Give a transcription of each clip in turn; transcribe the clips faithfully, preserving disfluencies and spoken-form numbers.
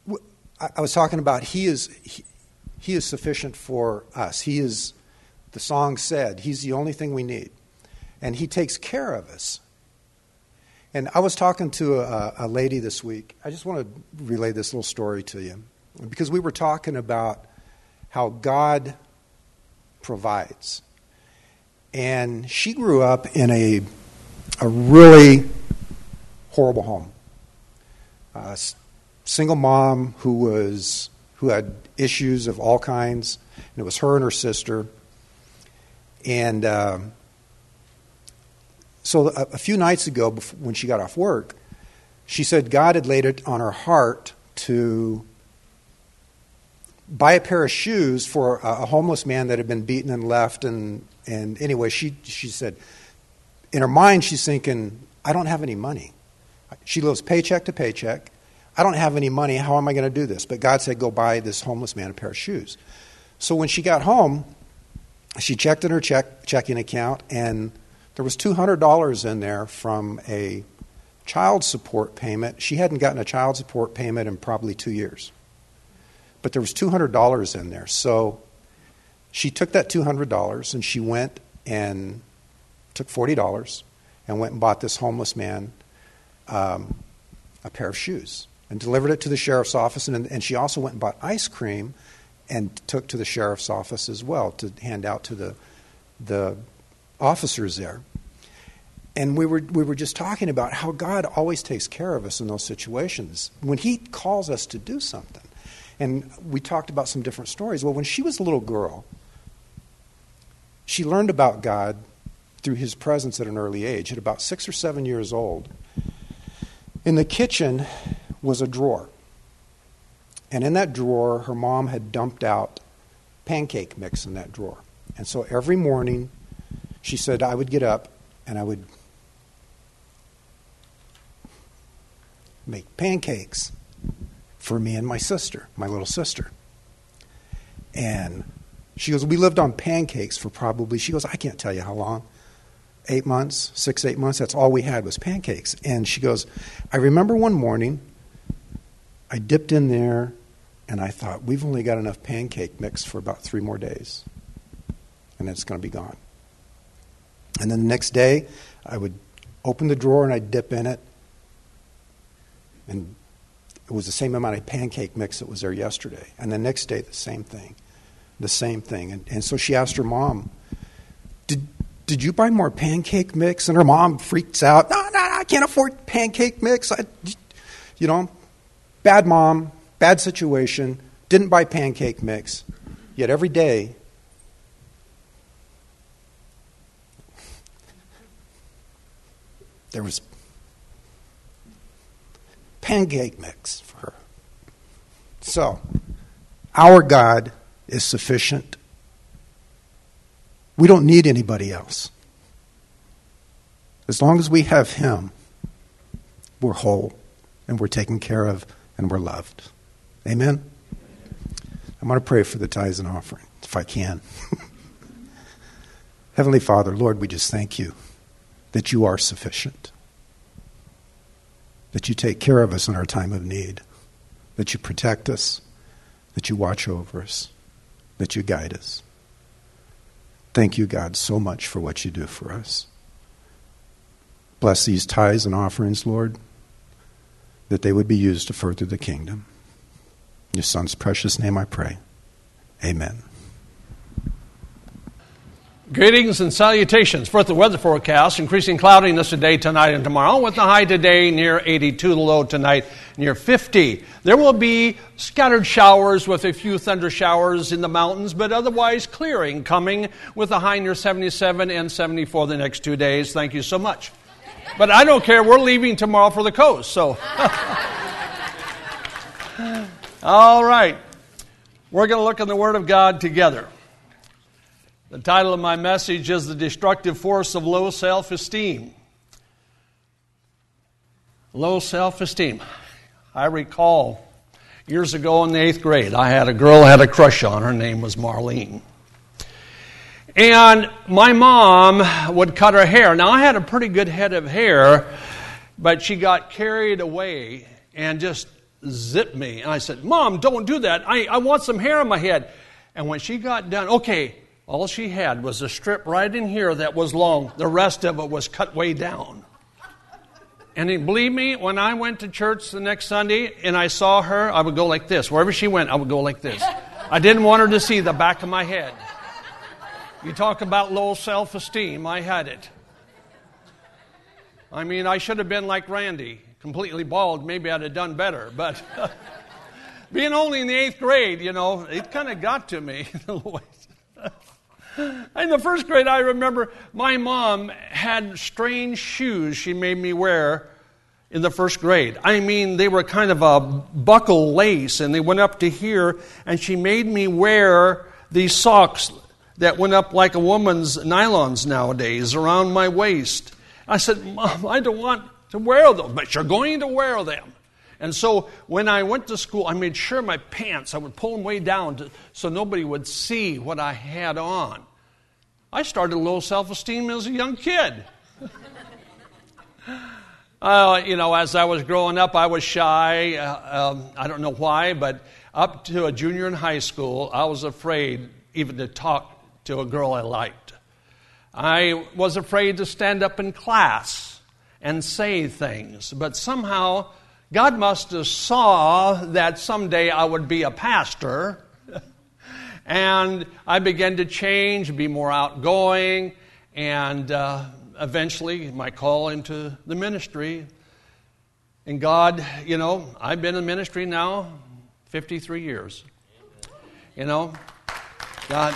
I was talking about he is he, he is sufficient for us. He is, the song said, he's the only thing we need. And he takes care of us. And I was talking to a, a lady this week. I just want to relay this little story to you. Because we were talking about how God provides. And she grew up in a, a really horrible home. A single mom who was who had issues of all kinds. And it was her and her sister. And um, so a, a few nights ago, before, when she got off work, she said God had laid it on her heart to buy a pair of shoes for a, a homeless man that had been beaten and left. And, and anyway, she, she said, in her mind, she's thinking, I don't have any money. She lives paycheck to paycheck. I don't have any money. How am I going to do this? But God said, go buy this homeless man a pair of shoes. So when she got home, she checked in her check, checking account, and there was two hundred dollars in there from a child support payment. She hadn't gotten a child support payment in probably two years. But there was two hundred dollars in there. So she took that two hundred dollars and she went and took forty dollars and went and bought this homeless man um, a pair of shoes and delivered it to the sheriff's office. And, and she also went and bought ice cream and took to the sheriff's office as well to hand out to the the officers there. And we were we were just talking about how God always takes care of us in those situations when He calls us to do something. And we talked about some different stories. Well, when she was a little girl, she learned about God through His presence at an early age. At about six or seven years old, in the kitchen was a drawer. And in that drawer, her mom had dumped out pancake mix in that drawer. And so every morning, she said, I would get up and I would make pancakes for me and my sister, my little sister. And she goes, we lived on pancakes for probably, she goes, I can't tell you how long. Eight months, six, eight months, that's all we had was pancakes. And she goes, I remember one morning, I dipped in there and I thought, we've only got enough pancake mix for about three more days. And then it's going to be gone. And then the next day, I would open the drawer and I'd dip in it. And it was the same amount of pancake mix that was there yesterday. And the next day, the same thing. The same thing. And, and so she asked her mom, did did you buy more pancake mix? And her mom freaks out. No, no, I can't afford pancake mix. I, you know, bad mom, bad situation, didn't buy pancake mix. Yet every day, there was pancake mix for her. So, our God is sufficient. We don't need anybody else. As long as we have Him, we're whole and we're taken care of and we're loved. Amen? I'm going to pray for the tithes and offering, if I can. Heavenly Father, Lord, we just thank You that You are sufficient, that You take care of us in our time of need, that You protect us, that You watch over us, that You guide us. Thank You, God, so much for what You do for us. Bless these tithes and offerings, Lord, that they would be used to further the kingdom. In Your Son's precious name I pray. Amen. Greetings and salutations. First, the weather forecast. Increasing cloudiness today, tonight, and tomorrow, with the high today near eighty-two, the low tonight near fifty. There will be scattered showers with a few thunder showers in the mountains, but otherwise clearing coming with a high near seventy-seven and seventy-four the next two days. Thank you so much. But I don't care. We're leaving tomorrow for the coast, so. All right. We're going to look in the Word of God together. The title of my message is The Destructive Force of Low Self-Esteem. Low self-esteem. I recall years ago in the eighth grade, I had a girl I had a crush on. Her name was Marlene. And my mom would cut her hair. Now, I had a pretty good head of hair, but she got carried away and just zip me. And I said, Mom, don't do that. I, I want some hair on my head. And when she got done, okay, all she had was a strip right in here that was long. The rest of it was cut way down. And believe me, when I went to church the next Sunday and I saw her, I would go like this. Wherever she went, I would go like this. I didn't want her to see the back of my head. You talk about low self-esteem, I had it. I mean, I should have been like Randy, completely bald. Maybe I'd have done better. But being only in the eighth grade, you know, it kind of got to me. In the first grade, I remember my mom had strange shoes she made me wear in the first grade. I mean, they were kind of a buckle lace, and they went up to here, and she made me wear these socks that went up like a woman's nylons nowadays around my waist. I said, Mom, I don't want to wear them, but you're going to wear them. And so when I went to school, I made sure my pants, I would pull them way down to, so nobody would see what I had on. I started low self-esteem as a young kid. uh, you know, as I was growing up, I was shy. Uh, um, I don't know why, but up to a junior in high school, I was afraid even to talk to a girl I liked. I was afraid to stand up in class and say things, but somehow God must have saw that someday I would be a pastor, and I began to change, be more outgoing, and uh, eventually my call into the ministry. And God, you know, I've been in ministry now fifty-three years. You know, God.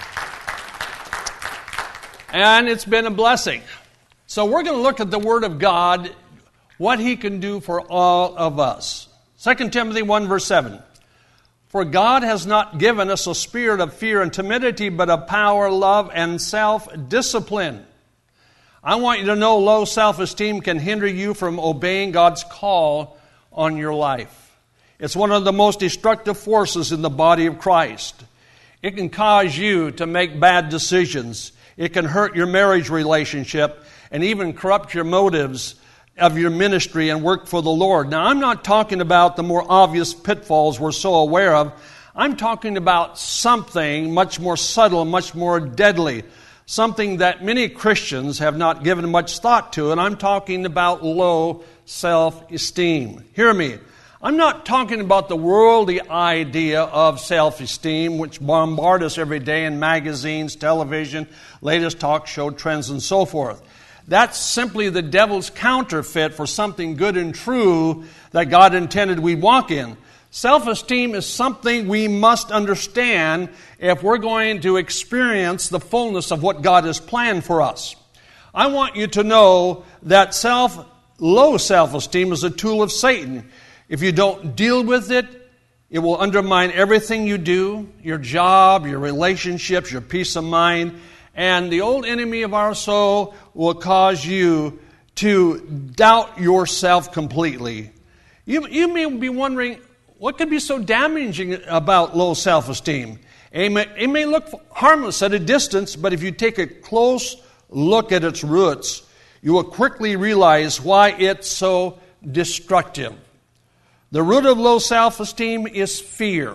And it's been a blessing. So we're going to look at the Word of God, what He can do for all of us. Second Timothy one, verse seven. For God has not given us a spirit of fear and timidity, but of power, love, and self-discipline. I want you to know low self-esteem can hinder you from obeying God's call on your life. It's one of the most destructive forces in the body of Christ. It can cause you to make bad decisions. It can hurt your marriage relationship and even corrupt your motives of your ministry and work for the Lord. Now, I'm not talking about the more obvious pitfalls we're so aware of. I'm talking about something much more subtle, much more deadly, something that many Christians have not given much thought to, and I'm talking about low self-esteem. Hear me. I'm not talking about the worldly idea of self-esteem, which bombard us every day in magazines, television, latest talk show trends, and so forth. That's simply the devil's counterfeit for something good and true that God intended we walk in. Self-esteem is something we must understand if we're going to experience the fullness of what God has planned for us. I want you to know that self, low self-esteem is a tool of Satan. If you don't deal with it, it will undermine everything you do, your job, your relationships, your peace of mind. And the old enemy of our soul will cause you to doubt yourself completely. You, you may be wondering, what could be so damaging about low self-esteem? It may, it may look harmless at a distance, but if you take a close look at its roots, you will quickly realize why it's so destructive. The root of low self-esteem is fear.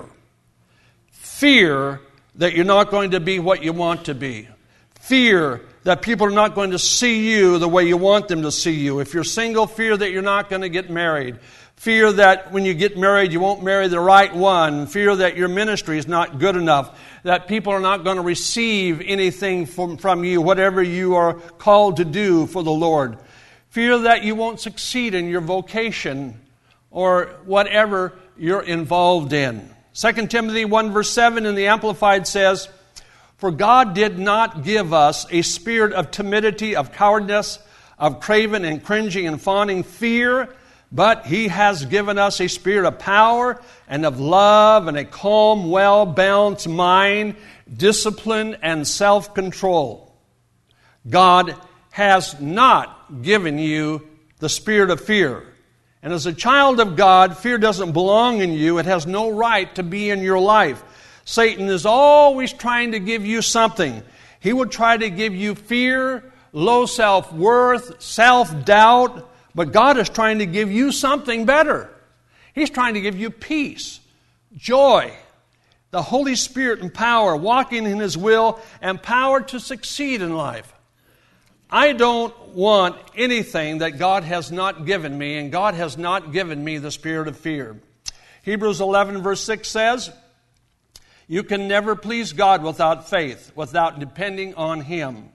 Fear that you're not going to be what you want to be. Fear that people are not going to see you the way you want them to see you. If you're single, fear that you're not going to get married. Fear that when you get married, you won't marry the right one. Fear that your ministry is not good enough. That people are not going to receive anything from, from you, whatever you are called to do for the Lord. Fear that you won't succeed in your vocation or whatever you're involved in. Second Timothy one verse seven in the Amplified says, For God did not give us a spirit of timidity, of cowardice, of craven and cringing and fawning fear, but He has given us a spirit of power and of love and a calm, well-balanced mind, discipline and self-control. God has not given you the spirit of fear. And as a child of God, fear doesn't belong in you. It has no right to be in your life. Satan is always trying to give you something. He will try to give you fear, low self-worth, self-doubt, but God is trying to give you something better. He's trying to give you peace, joy, the Holy Spirit and power, walking in His will, and power to succeed in life. I don't want anything that God has not given me, and God has not given me the spirit of fear. Hebrews eleven verse six says, you can never please God without faith, without depending on Him.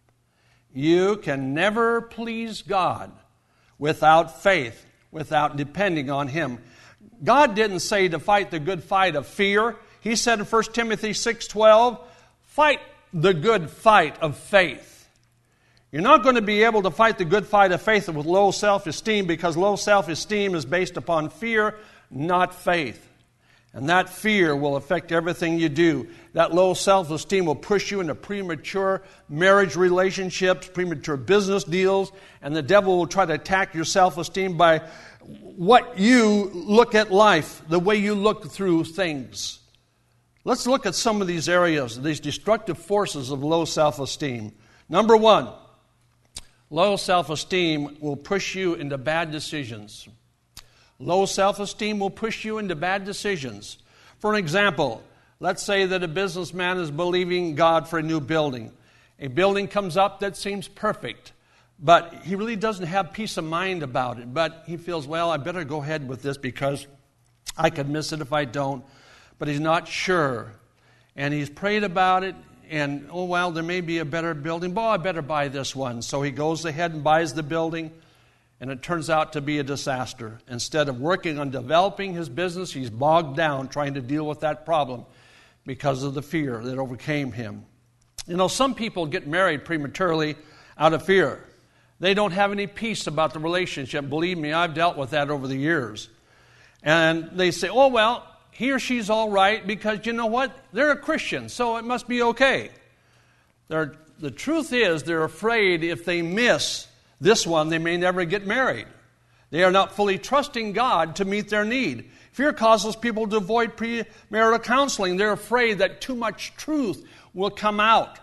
You can never please God without faith, without depending on Him. God didn't say to fight the good fight of fear. He said in First Timothy six twelve, fight the good fight of faith. You're not going to be able to fight the good fight of faith with low self-esteem, because low self-esteem is based upon fear, not faith. And that fear will affect everything you do. That low self-esteem will push you into premature marriage relationships, premature business deals, and the devil will try to attack your self-esteem by what you look at life, the way you look through things. Let's look at some of these areas, these destructive forces of low self-esteem. Number one, low self-esteem will push you into bad decisions. Low self-esteem will push you into bad decisions. For an example, let's say that a businessman is believing God for a new building. A building comes up that seems perfect, but he really doesn't have peace of mind about it. But he feels, well, I better go ahead with this because I could miss it if I don't. But he's not sure. And he's prayed about it. And, oh, well, there may be a better building. Boy, I better buy this one. So he goes ahead and buys the building, and it turns out to be a disaster. Instead of working on developing his business, he's bogged down trying to deal with that problem because of the fear that overcame him. You know, some people get married prematurely out of fear. They don't have any peace about the relationship. Believe me, I've dealt with that over the years. And they say, oh, well, he or she's all right because, you know what? They're a Christian, so it must be okay. They're, the truth is, they're afraid if they miss this one, they may never get married. They are not fully trusting God to meet their need. Fear causes people to avoid premarital counseling. They're afraid that too much truth will come out.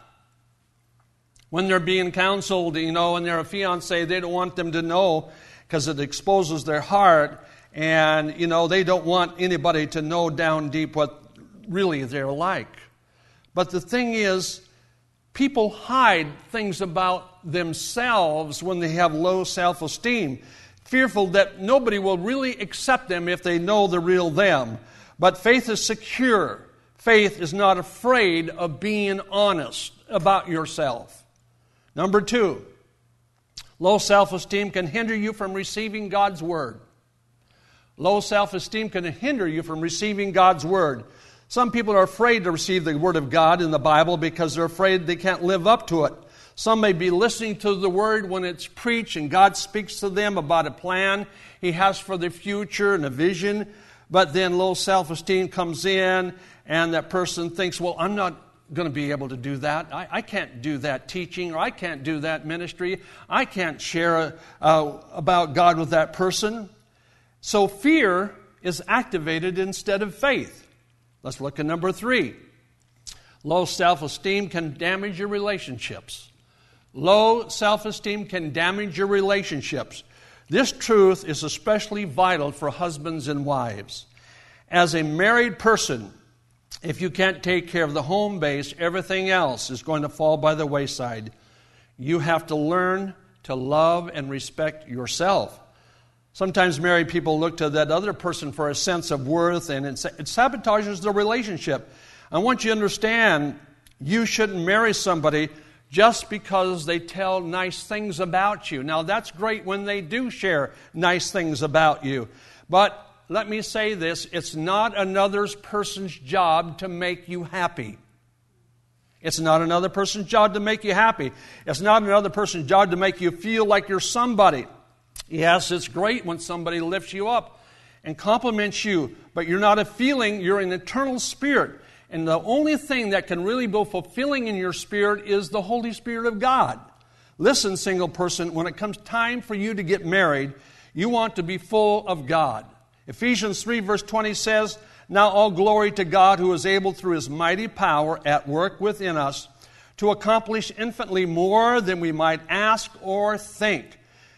When they're being counseled, you know, and they're a fiancé, they don't want them to know because it exposes their heart. And, you know, they don't want anybody to know down deep what really they're like. But the thing is, people hide things about themselves when they have low self-esteem, fearful that nobody will really accept them if they know the real them. But faith is secure. Faith is not afraid of being honest about yourself. Number two, low self-esteem can hinder you from receiving God's Word. Low self-esteem can hinder you from receiving God's Word. Some people are afraid to receive the Word of God in the Bible because they're afraid they can't live up to it. Some may be listening to the Word when it's preached and God speaks to them about a plan He has for the future and a vision, but then low self-esteem comes in and that person thinks, well, I'm not going to be able to do that. I, I can't do that teaching, or I can't do that ministry. I can't share uh, about God with that person. So fear is activated instead of faith. Let's look at number three. Low self-esteem can damage your relationships. Low self-esteem can damage your relationships. This truth is especially vital for husbands and wives. As a married person, if you can't take care of the home base, everything else is going to fall by the wayside. You have to learn to love and respect yourself. Sometimes married people look to that other person for a sense of worth, and it sabotages the relationship. I want you to understand, you shouldn't marry somebody just because they tell nice things about you. Now, that's great when they do share nice things about you. But let me say this, it's not another person's job to make you happy. It's not another person's job to make you happy. It's not another person's job to make you feel like you're somebody. Yes, it's great when somebody lifts you up and compliments you, but you're not a feeling, you're an eternal spirit. And the only thing that can really be fulfilling in your spirit is the Holy Spirit of God. Listen, single person, when it comes time for you to get married, you want to be full of God. Ephesians three verse twenty says, now all glory to God who is able through His mighty power at work within us to accomplish infinitely more than we might ask or think.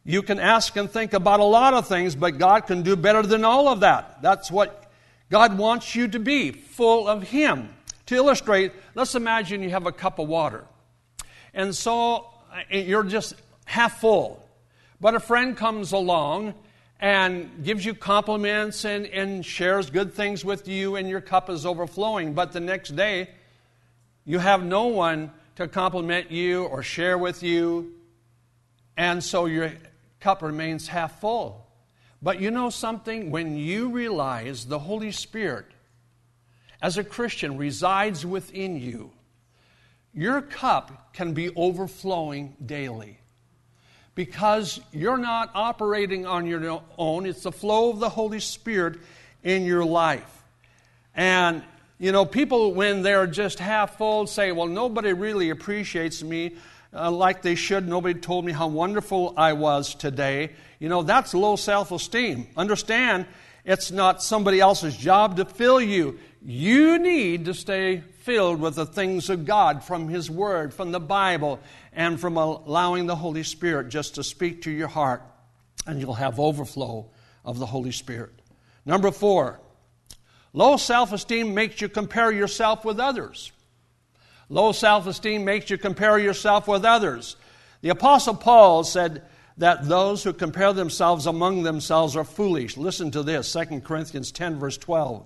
You can ask and think about a lot of things, but God can do better than all of that. That's what God wants you to be, full of Him. To illustrate, let's imagine you have a cup of water. And so you're just half full. But a friend comes along and gives you compliments and, and shares good things with you, and your cup is overflowing. But the next day, you have no one to compliment you or share with you, and so your cup remains half full. But you know something? When you realize the Holy Spirit, as a Christian, resides within you, your cup can be overflowing daily. Because you're not operating on your own. It's the flow of the Holy Spirit in your life. And, you know, people, when they're just half full, say, well, nobody really appreciates me uh, like they should. Nobody told me how wonderful I was today. You know, that's low self-esteem. Understand, it's not somebody else's job to fill you. You need to stay filled with the things of God from His Word, from the Bible, and from allowing the Holy Spirit just to speak to your heart, and you'll have overflow of the Holy Spirit. Number four, low self-esteem makes you compare yourself with others. Low self-esteem makes you compare yourself with others. The Apostle Paul said that those who compare themselves among themselves are foolish. Listen to this, Second Corinthians ten, verse twelve.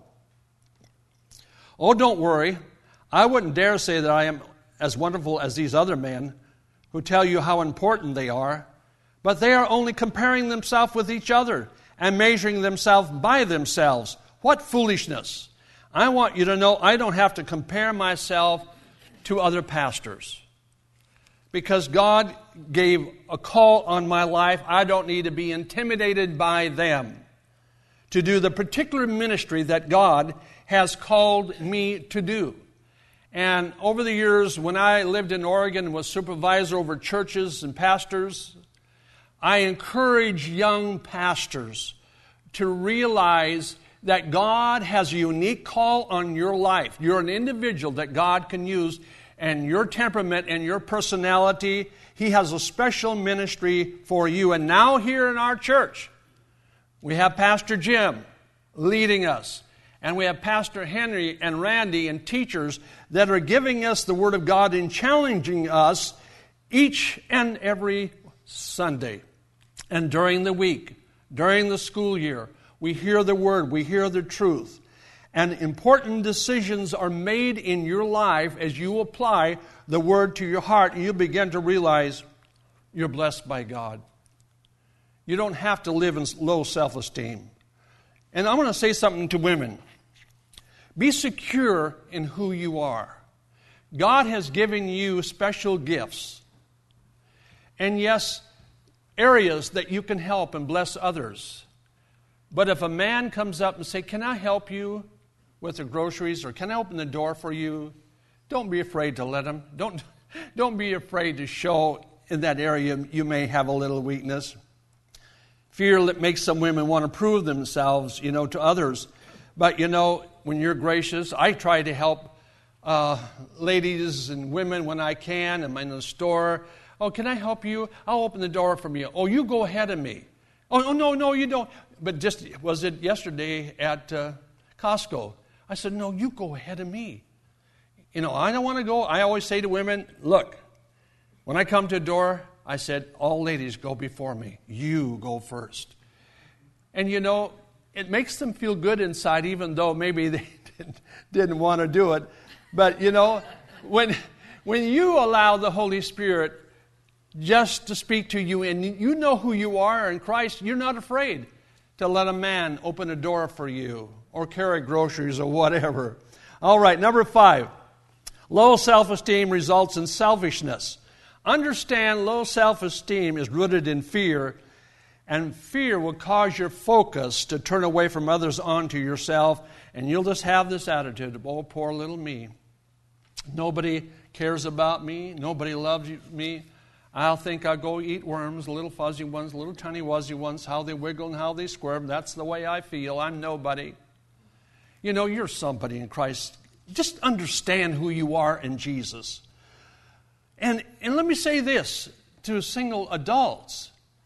Oh, don't worry. I wouldn't dare say that I am as wonderful as these other men who tell you how important they are, but they are only comparing themselves with each other and measuring themselves by themselves. What foolishness! I want you to know I don't have to compare myself to other pastors. Because God gave a call on my life, I don't need to be intimidated by them to do the particular ministry that God has called me to do. And over the years, when I lived in Oregon and was supervisor over churches and pastors, I encourage young pastors to realize that God has a unique call on your life. You're an individual that God can use, and your temperament and your personality, He has a special ministry for you. And now here in our church, we have Pastor Jim leading us. And we have Pastor Henry and Randy and teachers that are giving us the Word of God and challenging us each and every Sunday. And during the week, during the school year, we hear the Word, we hear the truth. And important decisions are made in your life as you apply the Word to your heart, and you begin to realize you're blessed by God. You don't have to live in low self-esteem. And I'm going to say something to women. Be secure in who you are. God has given you special gifts. And yes, areas that you can help and bless others. But if a man comes up and say, can I help you with the groceries, or can I open the door for you? Don't be afraid to let him. Don't, don't be afraid to show in that area you may have a little weakness. Fear that makes some women want to prove themselves, you know, to others. But, you know, when you're gracious, I try to help uh, ladies and women when I can. I'm in the store. Oh, can I help you? I'll open the door for you. Oh, you go ahead of me. Oh, no, no, you don't. But just, was it yesterday at uh, Costco? I said, no, you go ahead of me. You know, I don't want to go. I always say to women, look, when I come to a door, I said, all ladies go before me. You go first. And, you know, it makes them feel good inside, even though maybe they didn't, didn't want to do it. But, you know, when, when you allow the Holy Spirit just to speak to you, and you know who you are in Christ, you're not afraid to let a man open a door for you or carry groceries or whatever. All right, number five. Low self-esteem results in selfishness. Understand low self-esteem is rooted in fear, and fear will cause your focus to turn away from others onto yourself, and you'll just have this attitude of, oh, poor little me. Nobody cares about me. Nobody loves me. I'll think I'll go eat worms, little fuzzy ones, little tiny wuzzy ones, how they wiggle and how they squirm. That's the way I feel. I'm nobody. You know, you're somebody in Christ. Just understand who you are in Jesus. And, and let me say this to single adults.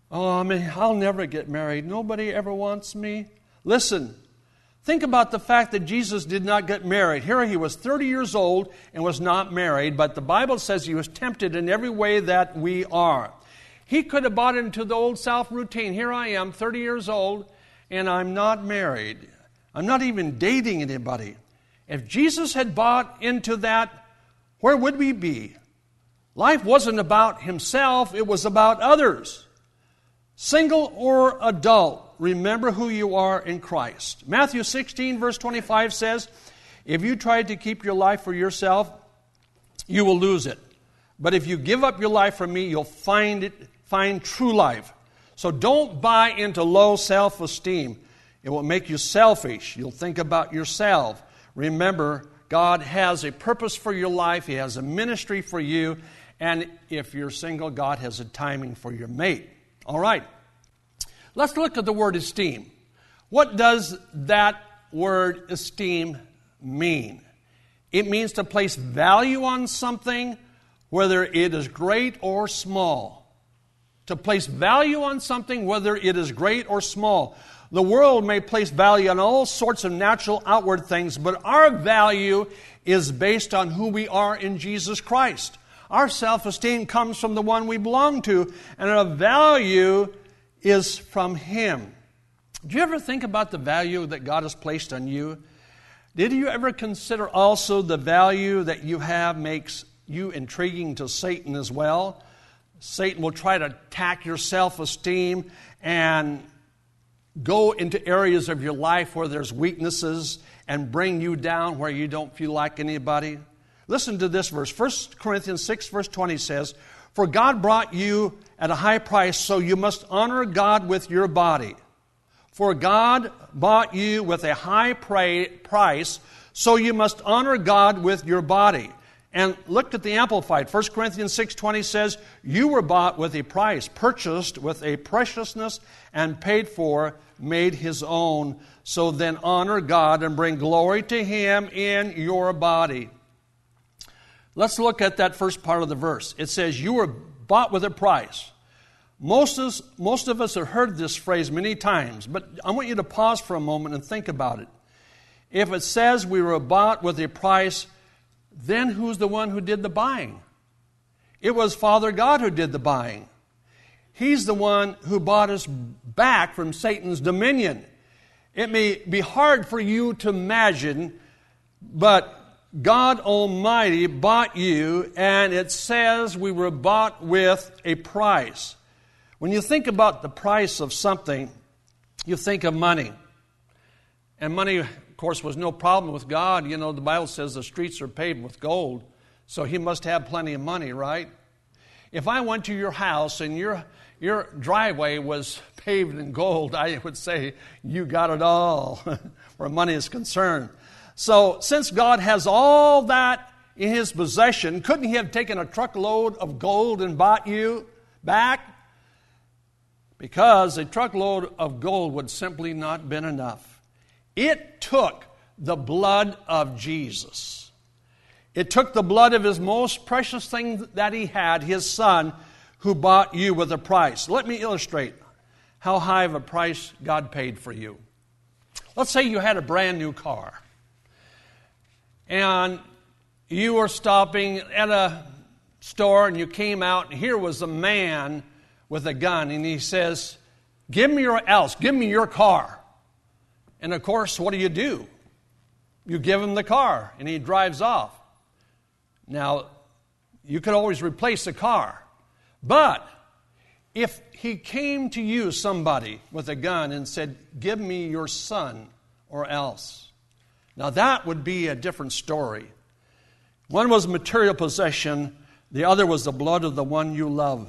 Oh, I mean, I'll never get married. Nobody ever wants me. Listen, think about the fact that Jesus did not get married. Here he was thirty years old and was not married, but the Bible says he was tempted in every way that we are. He could have bought into the old South routine. Here I am, thirty years old, and I'm not married. I'm not even dating anybody. If Jesus had bought into that, where would we be? Life wasn't about himself, it was about others. Single or adult, remember who you are in Christ. Matthew sixteen, verse twenty-five says, if you try to keep your life for yourself, you will lose it. But if you give up your life for me, you'll find it, find true life. So don't buy into low self-esteem. It will make you selfish. You'll think about yourself. Remember, God has a purpose for your life. He has a ministry for you. And if you're single, God has a timing for your mate. All right. Let's look at the word esteem. What does that word esteem mean? It means to place value on something, whether it is great or small. To place value on something, whether it is great or small. The world may place value on all sorts of natural outward things, but our value is based on who we are in Jesus Christ. Our self-esteem comes from the one we belong to, and our value is from Him. Do you ever think about the value that God has placed on you? Did you ever consider also the value that you have makes you intriguing to Satan as well? Satan will try to attack your self-esteem and go into areas of your life where there's weaknesses and bring you down where you don't feel like anybody. Listen to this verse. First Corinthians six, verse twenty says, for God brought you at a high price, so you must honor God with your body. For God bought you with a high price, so you must honor God with your body. And look at the Amplified. First Corinthians six twenty says, you were bought with a price, purchased with a preciousness, and paid for, made His own. So then honor God and bring glory to Him in your body. Let's look at that first part of the verse. It says, you were bought with a price. Most of, us, most of us have heard this phrase many times, but I want you to pause for a moment and think about it. If it says we were bought with a price, then who's the one who did the buying? It was Father God who did the buying. He's the one who bought us back from Satan's dominion. It may be hard for you to imagine, but God Almighty bought you, and it says we were bought with a price. When you think about the price of something, you think of money. And money, of course, was no problem with God. You know, the Bible says the streets are paved with gold, so He must have plenty of money, right? If I went to your house and your your driveway was paved in gold, I would say you got it all where money is concerned. So, since God has all that in His possession, couldn't He have taken a truckload of gold and bought you back? Because a truckload of gold would simply not have been enough. It took the blood of Jesus. It took the blood of His most precious thing that He had, His Son, who bought you with a price. Let me illustrate how high of a price God paid for you. Let's say you had a brand new car. And you were stopping at a store and you came out, and here was a man with a gun, and he says, give me your else, give me your car. And of course, what do you do? You give him the car, and he drives off. Now, you could always replace the car. But if he came to you, somebody with a gun, and said, give me your son or else. Now that would be a different story. One was material possession, the other was the blood of the one you love.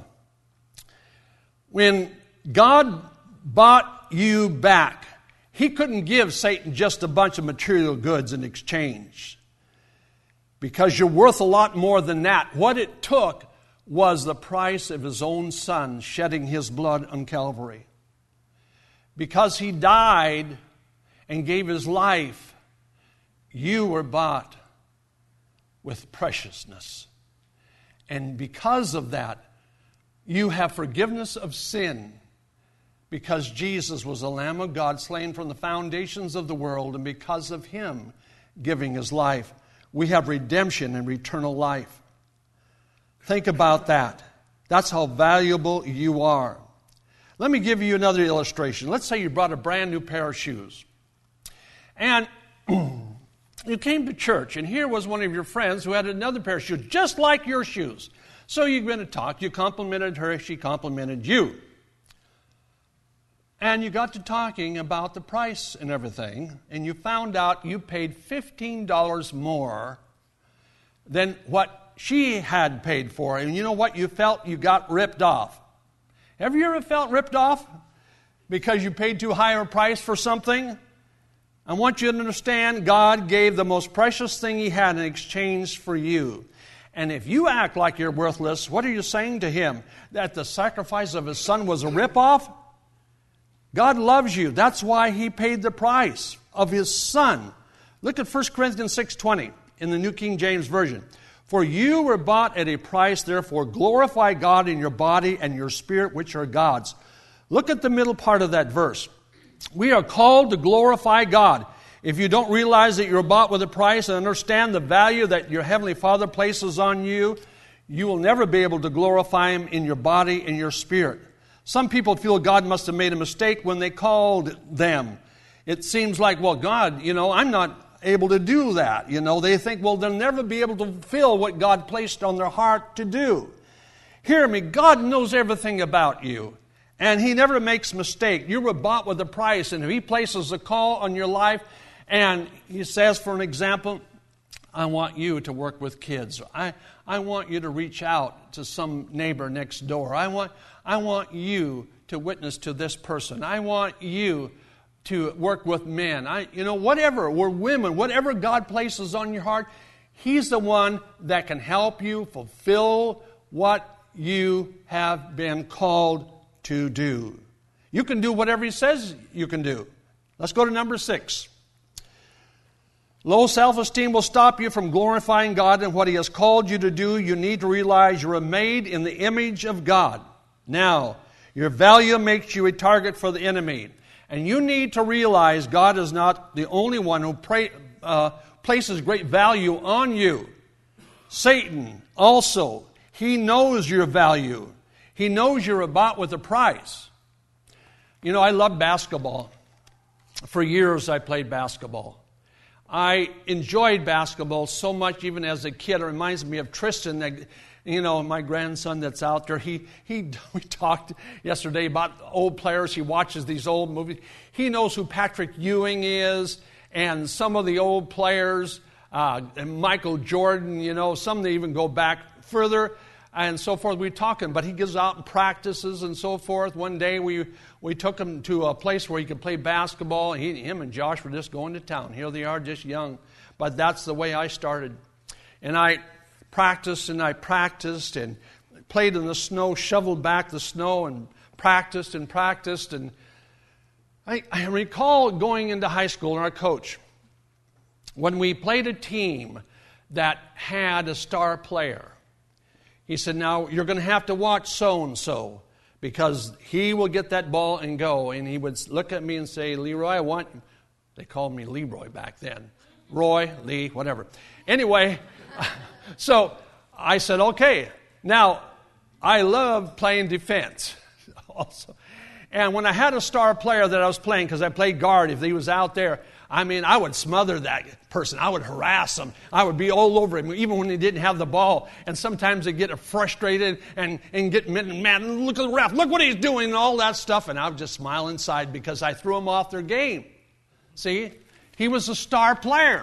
When God bought you back, He couldn't give Satan just a bunch of material goods in exchange, because you're worth a lot more than that. What it took was the price of His own Son shedding His blood on Calvary. Because He died and gave His life, you were bought with preciousness. And because of that, you have forgiveness of sin. because Jesus was the Lamb of God slain from the foundations of the world, and because of Him giving His life, we have redemption and eternal life. Think about that. That's how valuable you are. Let me give you another illustration. Let's say you brought a brand new pair of shoes. And you came to church, and here was one of your friends who had another pair of shoes, just like your shoes. So you went to talk. You complimented her. She complimented you. And you got to talking about the price and everything, and you found out you paid fifteen dollars more than what she had paid for. And you know what? You felt you got ripped off. Have you ever felt ripped off because you paid too high a price for something? I want you to understand God gave the most precious thing He had in exchange for you. And if you act like you're worthless, what are you saying to Him? That the sacrifice of His Son was a ripoff? God loves you. That's why He paid the price of His Son. Look at First Corinthians six twenty in the New King James Version. For you were bought at a price, therefore glorify God in your body and your spirit, which are God's. Look at the middle part of that verse. We are called to glorify God. If you don't realize that you're bought with a price and understand the value that your Heavenly Father places on you, you will never be able to glorify Him in your body and your spirit. Some people feel God must have made a mistake when they called them. It seems like, well, God, you know, I'm not able to do that. You know, they think, well, they'll never be able to fulfill what God placed on their heart to do. Hear me, God knows everything about you, and He never makes mistake. You were bought with a price, and if He places a call on your life, and He says, for an example, I want you to work with kids. I, I want you to reach out to some neighbor next door. I want, I want you to witness to this person. I want you to work with men. I, you know, whatever, or women, whatever God places on your heart, He's the one that can help you fulfill what you have been called to do. You can do whatever He says you can do. Let's go to number six. Low self-esteem will stop you from glorifying God in what He has called you to do. You need to realize you are made in the image of God. Now, your value makes you a target for the enemy. And you need to realize God is not the only one who pray, uh, places great value on you. Satan also, he knows your value. He knows you're bought with a price. You know, I love basketball. For years I played basketball. I enjoyed basketball so much even as a kid. It reminds me of Tristan, that, you know, my grandson that's out there. He, he, we talked yesterday about old players. He watches these old movies. He knows who Patrick Ewing is and some of the old players, uh, and Michael Jordan, you know, some that even go back further and so forth. We're talking, but he goes out and practices and so forth. One day we we took him to a place where he could play basketball. He, him and Josh were just going to town. Here they are, just young. But that's the way I started. And I practiced and I practiced and played in the snow, shoveled back the snow and practiced and practiced. And I, I recall going into high school and our coach, when we played a team that had a star player, he said, now you're going to have to watch so-and-so because he will get that ball and go. And he would look at me and say, Leroy, I want, they called me Leroy back then. Roy, Lee, whatever. Anyway, so I said, okay. Now, I love playing defense also. And when I had a star player that I was playing, because I played guard, if he was out there, I mean, I would smother that person. I would harass him. I would be all over him, even when he didn't have the ball. And sometimes they'd get frustrated and, and get mad. Look at the ref. Look what he's doing and all that stuff. And I would just smile inside because I threw him off their game. See? He was a star player.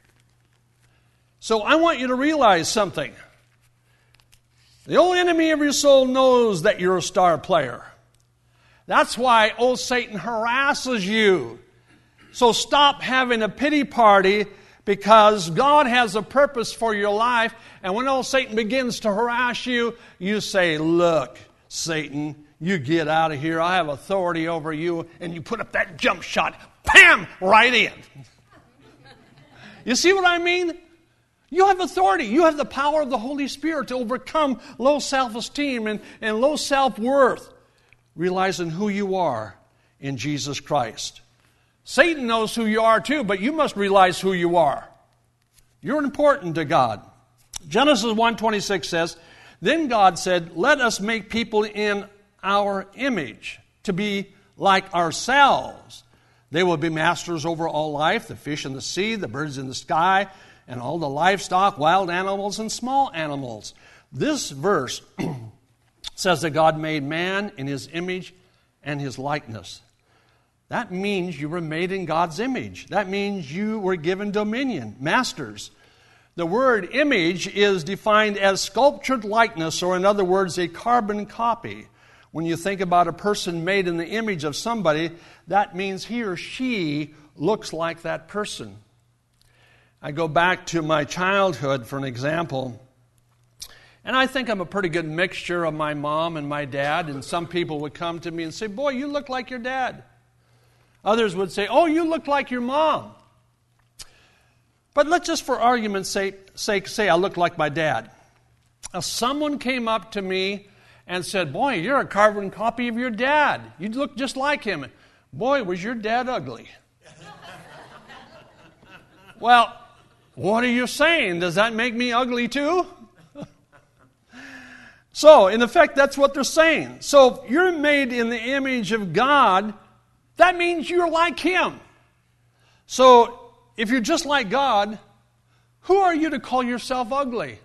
So I want you to realize something. The old enemy of your soul knows that you're a star player. That's why old Satan harasses you. So stop having a pity party because God has a purpose for your life. And when old Satan begins to harass you, you say, look, Satan, you get out of here. I have authority over you. And you put up that jump shot. Bam! Right in. You see what I mean? You have authority. You have the power of the Holy Spirit to overcome low self-esteem and, and low self-worth. Realizing who you are in Jesus Christ. Satan knows who you are too, but you must realize who you are. You're important to God. Genesis one twenty-six says, "Then God said, let us make people in our image, to be like ourselves. They will be masters over all life, the fish in the sea, the birds in the sky, and all the livestock, wild animals, and small animals." This verse says that God made man in His image and His likeness. That means you were made in God's image. That means you were given dominion, masters. The word image is defined as sculptured likeness, or in other words, a carbon copy. When you think about a person made in the image of somebody, that means he or she looks like that person. I go back to my childhood for an example, and I think I'm a pretty good mixture of my mom and my dad, and some people would come to me and say, "Boy, you look like your dad." Others would say, "Oh, you look like your mom." But let's just for argument's sake, sake say I look like my dad. If someone came up to me and said, "Boy, you're a carbon copy of your dad. You look just like him." "Boy, was your dad ugly." Well, what are you saying? Does that make me ugly too? So, in effect, that's what they're saying. So, if you're made in the image of God, that means you're like Him. So, if you're just like God, who are you to call yourself ugly?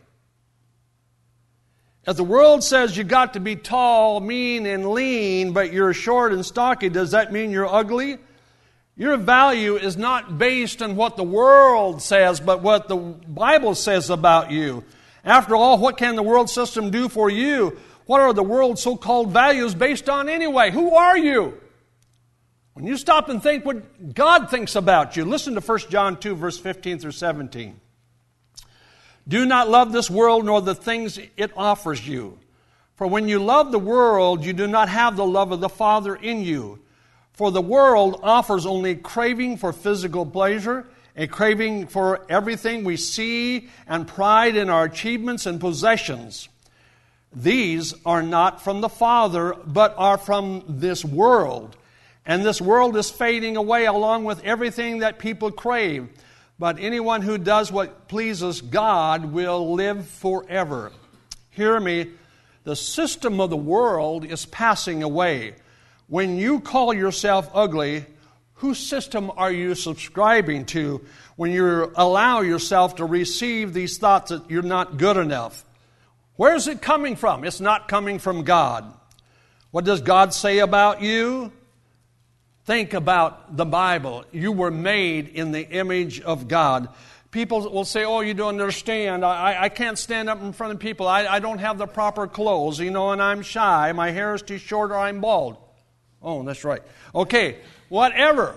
If the world says you got to be tall, mean, and lean, but you're short and stocky, does that mean you're ugly? Your value is not based on what the world says, but what the Bible says about you. After all, what can the world system do for you? What are the world's so-called values based on anyway? Who are you? When you stop and think what God thinks about you, listen to First John two, verse fifteen through seventeen. "Do not love this world nor the things it offers you. For when you love the world, you do not have the love of the Father in you. For the world offers only craving for physical pleasure, a craving for everything we see, and pride in our achievements and possessions. These are not from the Father, but are from this world. And this world is fading away along with everything that people crave. But anyone who does what pleases God will live forever." Hear me, the system of the world is passing away. When you call yourself ugly, whose system are you subscribing to when you allow yourself to receive these thoughts that you're not good enough? Where is it coming from? It's not coming from God. What does God say about you? Think about the Bible. You were made in the image of God. People will say, "Oh, you don't understand. I, I can't stand up in front of people. I, I don't have the proper clothes, you know, and I'm shy. My hair is too short or I'm bald." Oh, that's right. Okay, whatever.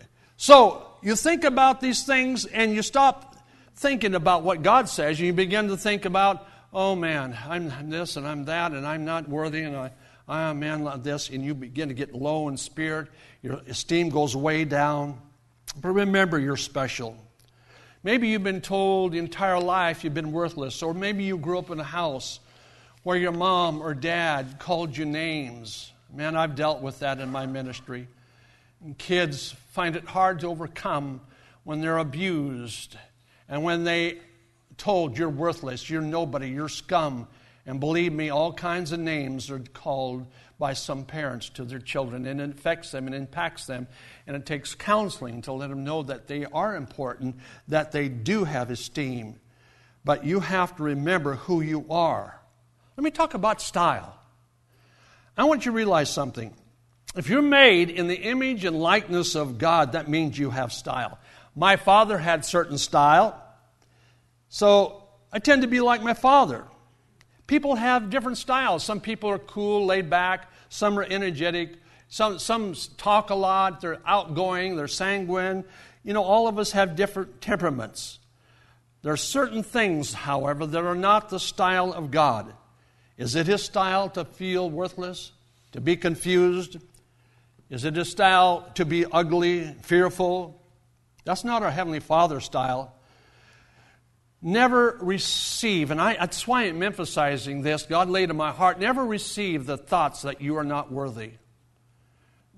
So you think about these things and you stop thinking about what God says. And you begin to think about, "Oh man, I'm this and I'm that and I'm not worthy and I, I am man like this." And you begin to get low in spirit. Your esteem goes way down. But remember, you're special. Maybe you've been told the entire life you've been worthless. Or maybe you grew up in a house where your mom or dad called you names. Man, I've dealt with that in my ministry. And kids find it hard to overcome when they're abused and when they told you're worthless, you're nobody, you're scum. And believe me, all kinds of names are called by some parents to their children, and it affects them and impacts them. And it takes counseling to let them know that they are important, that they do have esteem. But you have to remember who you are. Let me talk about style. I want you to realize something. If you're made in the image and likeness of God, that means you have style. My father had certain style, so I tend to be like my father. People have different styles. Some people are cool, laid back. Some are energetic. Some, some talk a lot. They're outgoing. They're sanguine. You know, all of us have different temperaments. There are certain things, however, that are not the style of God. Is it His style to feel worthless, to be confused? Is it His style to be ugly, fearful? That's not our Heavenly Father's style. Never receive, and I, that's why I'm emphasizing this. God laid in my heart, never receive the thoughts that you are not worthy.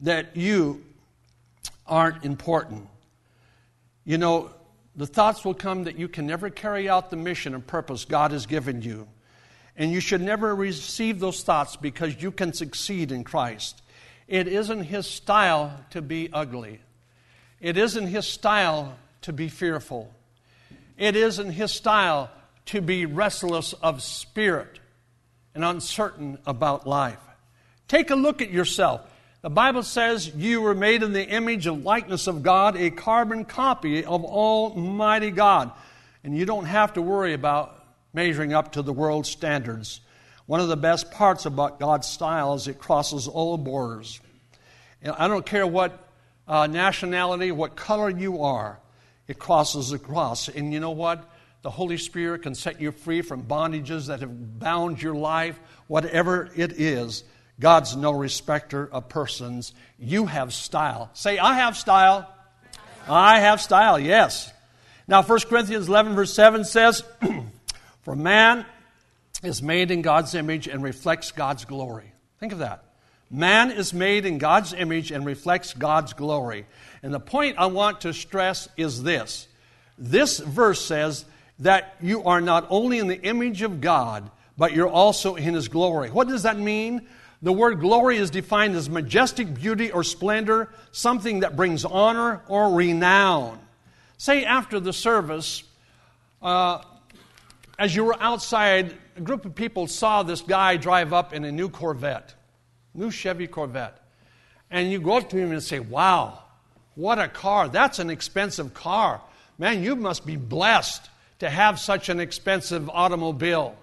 that you aren't important. You know, the thoughts will come that you can never carry out the mission and purpose God has given you. And you should never receive those thoughts because you can succeed in Christ. It isn't His style to be ugly. It isn't His style to be fearful. It isn't His style to be restless of spirit and uncertain about life. Take a look at yourself. The Bible says you were made in the image and likeness of God, a carbon copy of Almighty God. And you don't have to worry about measuring up to the world's standards. One of the best parts about God's style is it crosses all borders. And I don't care what uh, nationality, what color you are, it crosses across. And you know what? The Holy Spirit can set you free from bondages that have bound your life, whatever it is. God's no respecter of persons. You have style. Say, I have style. I have style, yes. Now, First Corinthians eleven, verse seven says, for man is made in God's image and reflects God's glory. Think of that. Man is made in God's image and reflects God's glory. And the point I want to stress is this. This verse says that you are not only in the image of God, but you're also in His glory. What does that mean? The word glory is defined as majestic beauty or splendor, something that brings honor or renown. Say after the service, uh, as you were outside, a group of people saw this guy drive up in a new Corvette, new Chevy Corvette. And you go up to him and say, wow, what a car. That's an expensive car. Man, you must be blessed to have such an expensive automobile.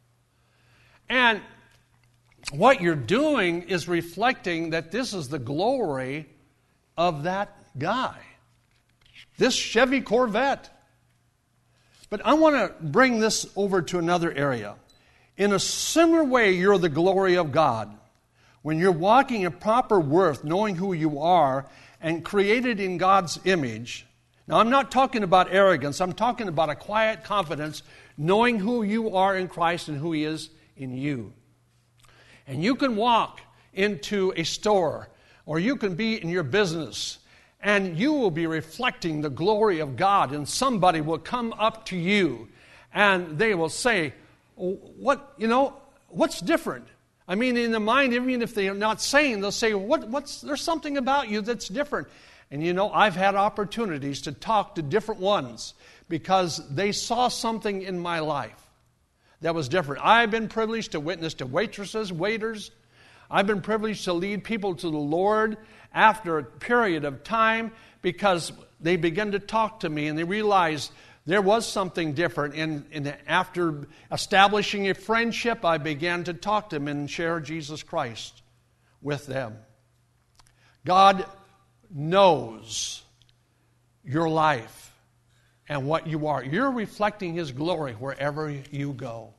And what you're doing is reflecting that this is the glory of that guy, this Chevy Corvette. But I want to bring this over to another area. In a similar way, you're the glory of God. When you're walking in proper worth, knowing who you are, and created in God's image. Now, I'm not talking about arrogance. I'm talking about a quiet confidence, knowing who you are in Christ and who He is in you. And you can walk into a store, or you can be in your business, and you will be reflecting the glory of God, and somebody will come up to you, and they will say, what, you know, what's different? I mean, in the mind, even if they're not saying, they'll say, what, what's, there's something about you that's different. And you know, I've had opportunities to talk to different ones because they saw something in my life that was different. I've been privileged to witness to waitresses, waiters. I've been privileged to lead people to the Lord after a period of time because they began to talk to me and they realized there was something different. And, and after establishing a friendship, I began to talk to them and share Jesus Christ with them. God knows your life and what you are. You're reflecting His glory wherever you go.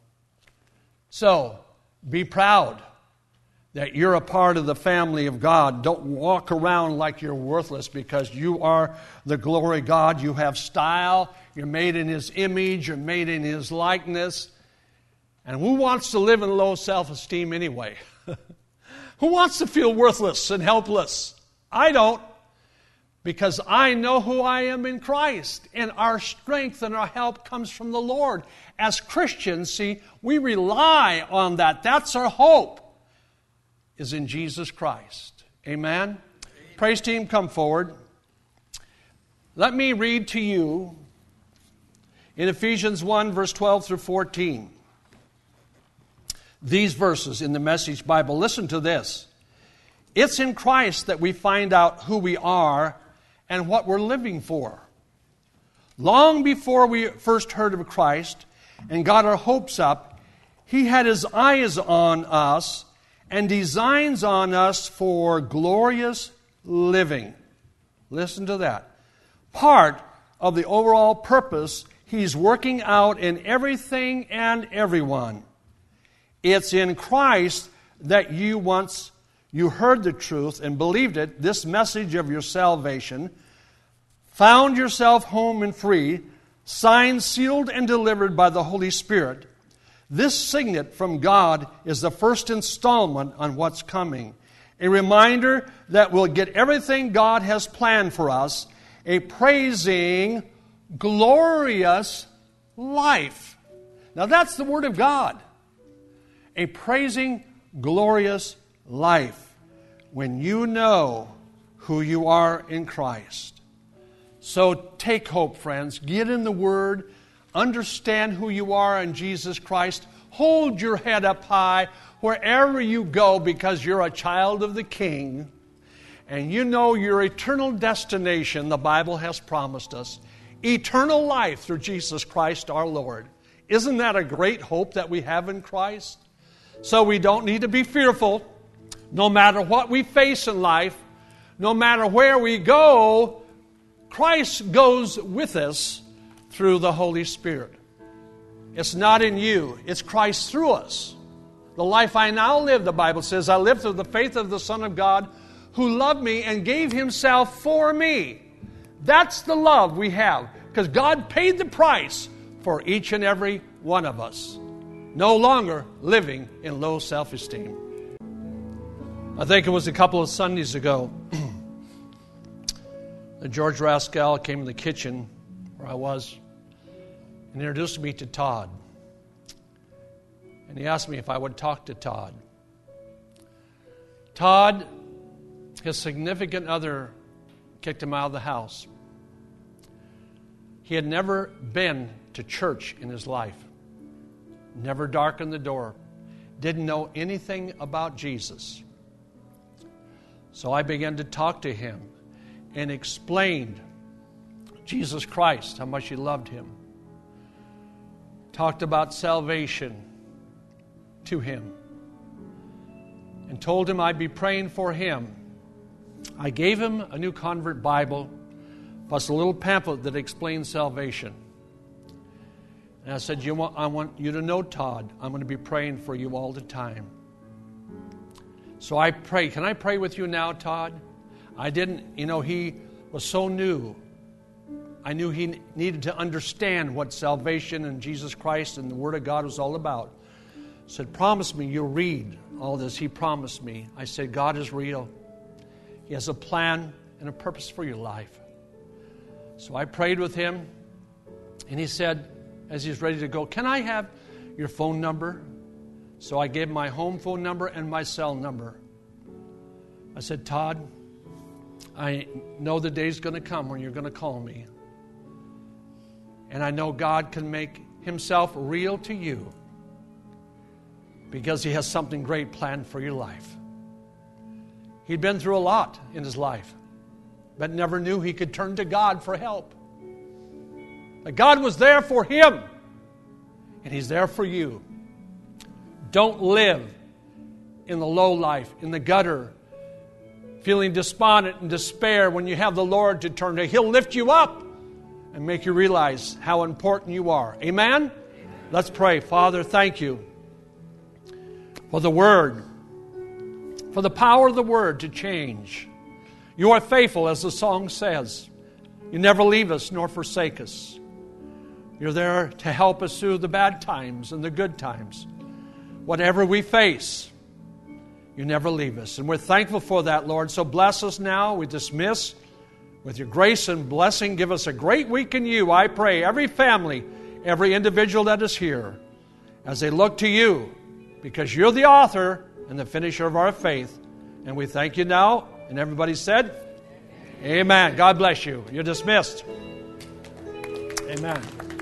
So, be proud that you're a part of the family of God. Don't walk around like you're worthless because you are the glory of God. You have style. You're made in His image. You're made in His likeness. And who wants to live in low self-esteem anyway? Who wants to feel worthless and helpless? I don't. Because I know who I am in Christ. And our strength and our help comes from the Lord. As Christians, see, we rely on that. That's our hope, is in Jesus Christ. Amen? Amen. Praise team, come forward. Let me read to you in Ephesians one, verse twelve through fourteen. These verses in the Message Bible. Listen to this. It's in Christ that we find out who we are and what we're living for. Long before we first heard of Christ and got our hopes up, He had His eyes on us and designs on us for glorious living. Listen to that. Part of the overall purpose He's working out in everything and everyone. It's in Christ that you once you heard the truth and believed it, this message of your salvation, found yourself home and free, signed, sealed, and delivered by the Holy Spirit. This signet from God is the first installment on what's coming. A reminder that we'll get everything God has planned for us. A praising, glorious life. Now that's the Word of God. A praising, glorious life. When you know who you are in Christ. So take hope, friends. Get in the Word. Understand who you are in Jesus Christ. Hold your head up high wherever you go, because you're a child of the King. And you know your eternal destination, the Bible has promised us. Eternal life through Jesus Christ our Lord. Isn't that a great hope that we have in Christ? So we don't need to be fearful. No matter what we face in life, no matter where we go, Christ goes with us through the Holy Spirit. It's not in you. It's Christ through us. The life I now live, the Bible says, I live through the faith of the Son of God who loved me and gave Himself for me. That's the love we have, because God paid the price for each and every one of us. No longer living in low self-esteem. I think it was a couple of Sundays ago that George Rascal came in the kitchen where I was and introduced me to Todd. And he asked me if I would talk to Todd. Todd, his significant other, kicked him out of the house. He had never been to church in his life. Never darkened the door. Didn't know anything about Jesus. So I began to talk to him and explained Jesus Christ, how much he loved him. Talked about salvation to him. And told him I'd be praying for him. I gave him a New Convert Bible, plus a little pamphlet that explained salvation. And I said, you want, I want you to know, Todd, I'm going to be praying for you all the time. So I pray. Can I pray with you now, Todd? I didn't, you know, he was so new. I knew he needed to understand what salvation and Jesus Christ and the Word of God was all about. I said, promise me you'll read all this. He promised me. I said, God is real. He has a plan and a purpose for your life. So I prayed with him, and he said, as he's ready to go, can I have your phone number? So I gave him my home phone number and my cell number. I said, Todd, I know the day's going to come when you're going to call me. And I know God can make Himself real to you because He has something great planned for your life. He'd been through a lot in his life, but never knew he could turn to God for help. But God was there for him, and He's there for you. Don't live in the low life, in the gutter, feeling despondent and despair when you have the Lord to turn to. He'll lift you up and make you realize how important you are. Amen? Amen. Let's pray. Father, thank you for the Word, for the power of the Word to change. You are faithful, as the song says. You never leave us nor forsake us. You're there to help us through the bad times and the good times. Whatever we face, you never leave us. And we're thankful for that, Lord. So bless us now. We dismiss with your grace and blessing. Give us a great week in you, I pray. Every family, every individual that is here, as they look to you, because you're the author and the finisher of our faith. And we thank you now. And everybody said, Amen. God bless you. You're dismissed. Amen.